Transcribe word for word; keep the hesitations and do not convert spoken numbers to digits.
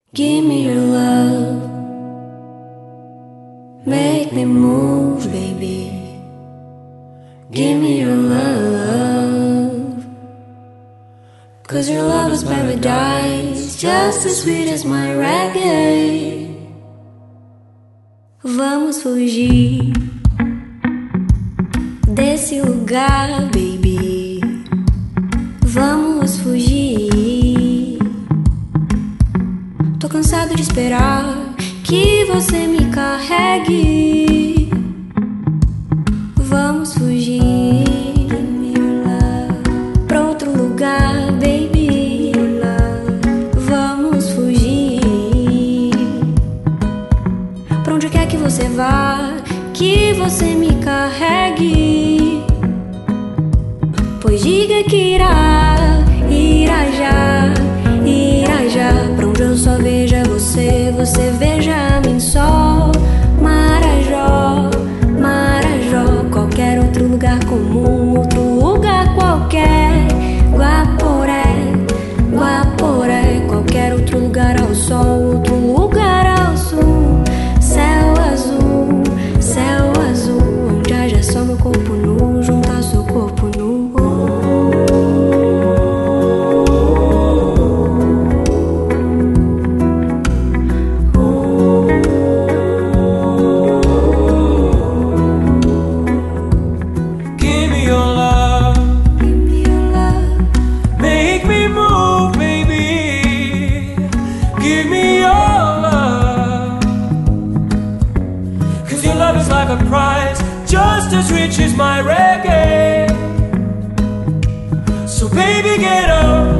Give me your love, make me move, baby. Give me your love, 'cause your love is paradise, just as sweet as my reggae. Vamos fugir desse lugar, baby. Vamos fugir. Tô cansado de esperar que você me carregue. Vamos fugir pra outro lugar, baby. Vamos fugir pra onde quer que você vá, que você me carregue. Pois diga que irá, irá já, irá já. Pra onde eu só veja você, você veja a mim só. Marajó, Marajó, qualquer outro lugar comum, outro lugar qualquer. Guaporé, Guaporé, qualquer outro lugar ao sol, outro lugar ao sul. Céu azul, céu azul, onde haja só meu corpo nu, junto ao seu corpo nu. Just as rich as my reggae. So baby, get up.